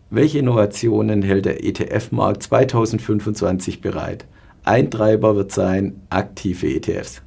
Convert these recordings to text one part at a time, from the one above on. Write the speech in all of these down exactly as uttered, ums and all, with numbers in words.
Welche Innovationen hält der E T F-Markt zweitausendfünfundzwanzig bereit? Ein Treiber wird sein, aktive E T Fs.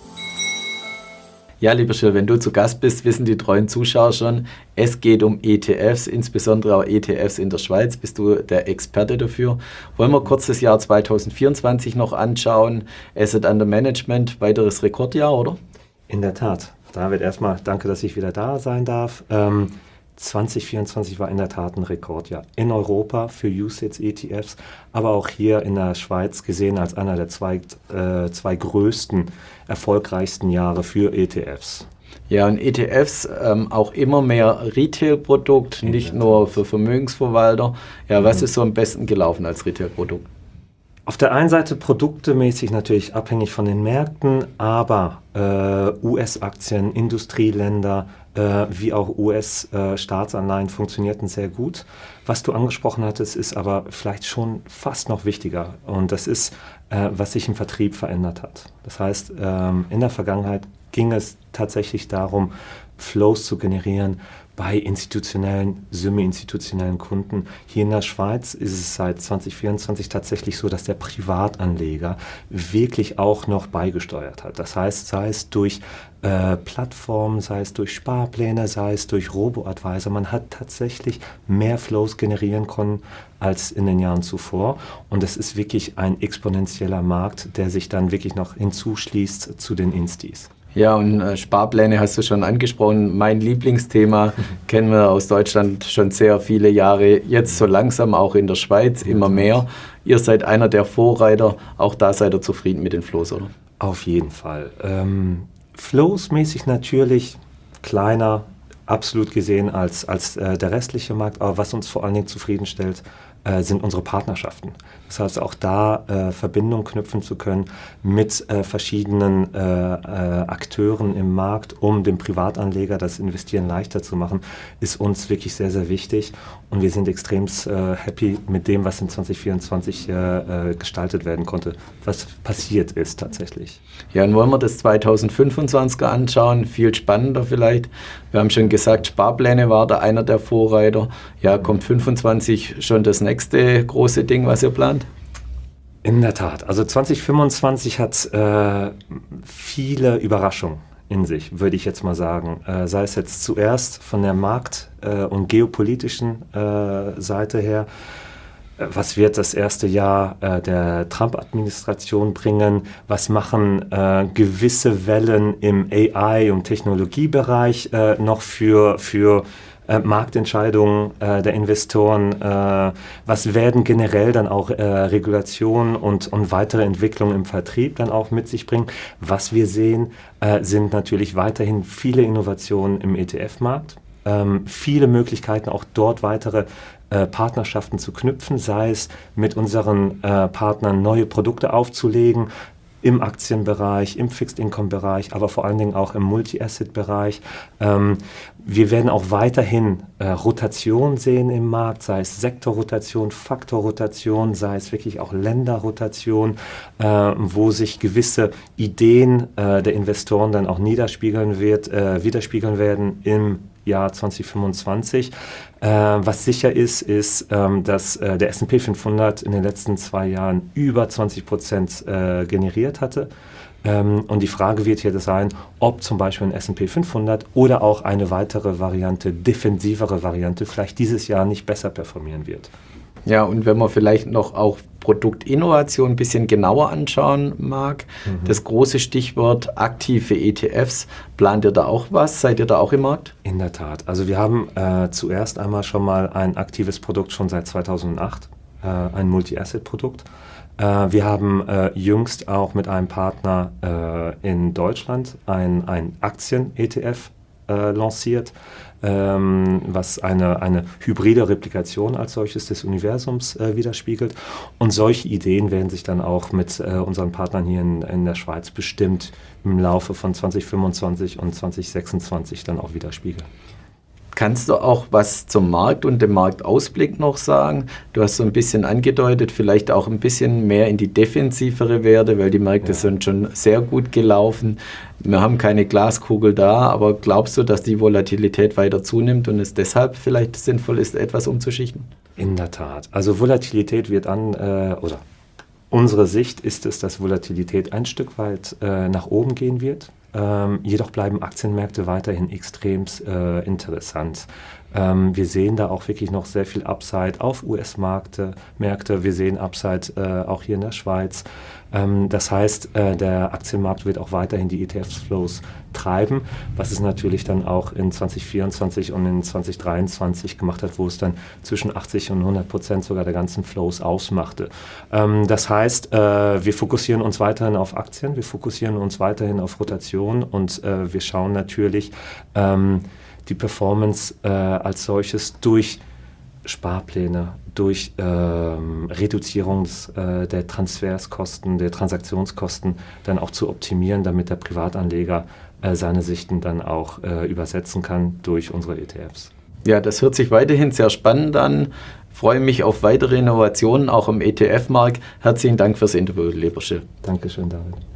Ja, lieber Schirr, wenn du zu Gast bist, wissen die treuen Zuschauer schon, es geht um E T Fs, insbesondere auch E T Fs in der Schweiz. Bist du der Experte dafür? Wollen wir kurz das Jahr zweitausendvierundzwanzig noch anschauen? Asset Under Management, weiteres Rekordjahr, oder? In der Tat. David, erstmal danke, dass ich wieder da sein darf. Ähm, zwanzig vierundzwanzig war in der Tat ein Rekordjahr in Europa für U C I T S E T Fs, aber auch hier in der Schweiz gesehen als einer der zwei, äh, zwei größten, erfolgreichsten Jahre für E T Fs. Ja, und E T Fs ähm, auch immer mehr Retail-Produkt, nicht nur für Vermögensverwalter. Ja, was mhm. ist so am besten gelaufen als Retail-Produkt? Auf der einen Seite produktemäßig natürlich abhängig von den Märkten, aber äh, U S-Aktien, Industrieländer äh, wie auch U S-Staatsanleihen äh, funktionierten sehr gut. Was du angesprochen hattest, ist aber vielleicht schon fast noch wichtiger und das ist, äh, was sich im Vertrieb verändert hat. Das heißt, ähm, in der Vergangenheit ging es tatsächlich darum, Flows zu generieren bei institutionellen, semi-institutionellen Kunden. Hier in der Schweiz ist es seit zwanzig vierundzwanzig tatsächlich so, dass der Privatanleger wirklich auch noch beigesteuert hat. Das heißt, sei es durch äh, Plattformen, sei es durch Sparpläne, sei es durch Robo-Advisor, man hat tatsächlich mehr Flows generieren können als in den Jahren zuvor. Und es ist wirklich ein exponentieller Markt, der sich dann wirklich noch hinzuschließt zu den Instis. Ja, und äh, Sparpläne hast du schon angesprochen. Mein Lieblingsthema, kennen wir aus Deutschland schon sehr viele Jahre. Jetzt so langsam auch in der Schweiz immer mehr. Ihr seid einer der Vorreiter. Auch da seid ihr zufrieden mit den Flows, oder? Auf jeden Fall. Ähm, Flows-mäßig natürlich kleiner, absolut gesehen als, als äh, der restliche Markt. Aber was uns vor allen Dingen zufriedenstellt, äh, sind unsere Partnerschaften. Das heißt, auch da äh, Verbindung knüpfen zu können mit äh, verschiedenen äh, äh, Akteuren im Markt, um dem Privatanleger das Investieren leichter zu machen, ist uns wirklich sehr, sehr wichtig. Und wir sind extrem äh, happy mit dem, was in zwanzig vierundzwanzig äh, äh, gestaltet werden konnte, was passiert ist tatsächlich. Ja, und wollen wir das zweitausendfünfundzwanziger anschauen, viel spannender vielleicht. Wir haben schon gesagt, Sparpläne war da einer der Vorreiter. Ja, kommt fünfundzwanzig schon das nächste große Ding, was ihr plant? In der Tat. Also zwanzig fünfundzwanzig hat äh, viele Überraschungen in sich, würde ich jetzt mal sagen. Äh, sei es jetzt zuerst von der Markt- äh, und geopolitischen äh, Seite her. Äh, was wird das erste Jahr äh, der Trump-Administration bringen? Was machen äh, gewisse Wellen im A I- und Technologiebereich äh, noch für, für Äh, Marktentscheidungen äh, der Investoren, äh, was werden generell dann auch äh, Regulationen und, und weitere Entwicklungen im Vertrieb dann auch mit sich bringen. Was wir sehen, äh, sind natürlich weiterhin viele Innovationen im E T F-Markt, ähm, viele Möglichkeiten auch dort weitere äh, Partnerschaften zu knüpfen, sei es mit unseren äh, Partnern neue Produkte aufzulegen, im Aktienbereich, im Fixed-Income-Bereich, aber vor allen Dingen auch im Multi-Asset-Bereich. Ähm, wir werden auch weiterhin äh, Rotation sehen im Markt, sei es Sektorrotation, Faktorrotation, sei es wirklich auch Länderrotation, äh, wo sich gewisse Ideen äh, der Investoren dann auch niederspiegeln wird, äh, widerspiegeln werden im Jahr zwanzig fünfundzwanzig. Äh, was sicher ist, ist, ähm, dass äh, der S und P fünfhundert in den letzten zwei Jahren über zwanzig Prozent äh, generiert hatte. Ähm, und die Frage wird hier sein, ob zum Beispiel ein S und P fünfhundert oder auch eine weitere Variante, defensivere Variante, vielleicht dieses Jahr nicht besser performieren wird. Ja, und wenn man vielleicht noch auch Produktinnovation ein bisschen genauer anschauen mag, mhm. das große Stichwort aktive E T Fs, plant ihr da auch was? Seid ihr da auch im Markt? In der Tat. Also wir haben äh, zuerst einmal schon mal ein aktives Produkt schon seit zweitausendacht, äh, ein Multi-Asset-Produkt. Äh, wir haben äh, jüngst auch mit einem Partner äh, in Deutschland ein, ein Aktien-E T F äh, lanciert, ähm, was eine, eine hybride Replikation als solches des Universums äh, widerspiegelt. Und solche Ideen werden sich dann auch mit äh, unseren Partnern hier in, in der Schweiz bestimmt im Laufe von zwanzig fünfundzwanzig und zwanzig sechsundzwanzig dann auch widerspiegeln. Kannst du auch was zum Markt und dem Marktausblick noch sagen? Du hast so ein bisschen angedeutet, vielleicht auch ein bisschen mehr in die defensivere Werte, weil die Märkte ja. sind schon sehr gut gelaufen. Wir haben keine Glaskugel da, aber glaubst du, dass die Volatilität weiter zunimmt und es deshalb vielleicht sinnvoll ist, etwas umzuschichten? In der Tat. Also Volatilität wird an, äh, oder unsere Sicht ist es, dass Volatilität ein Stück weit äh, nach oben gehen wird. Ähm, jedoch bleiben Aktienmärkte weiterhin extrem äh, interessant. Ähm, wir sehen da auch wirklich noch sehr viel Upside auf U S-Märkte. Märkte. Wir sehen Upside äh, auch hier in der Schweiz. Ähm, das heißt, äh, der Aktienmarkt wird auch weiterhin die E T F-Flows treiben, was es natürlich dann auch in zwanzig vierundzwanzig und in zwanzig dreiundzwanzig gemacht hat, wo es dann zwischen achtzig und hundert Prozent sogar der ganzen Flows ausmachte. Ähm, das heißt, äh, wir fokussieren uns weiterhin auf Aktien, wir fokussieren uns weiterhin auf Rotation und äh, wir schauen natürlich ähm, die Performance äh, als solches durch Sparpläne, durch ähm, Reduzierung des, äh, der Transferskosten, der Transaktionskosten dann auch zu optimieren, damit der Privatanleger äh, seine Sichten dann auch äh, übersetzen kann durch unsere E T Fs. Ja, das hört sich weiterhin sehr spannend an. Freue mich auf weitere Innovationen auch im E T F-Markt. Herzlichen Dank fürs Interview, lieber Gilles. Dankeschön, David.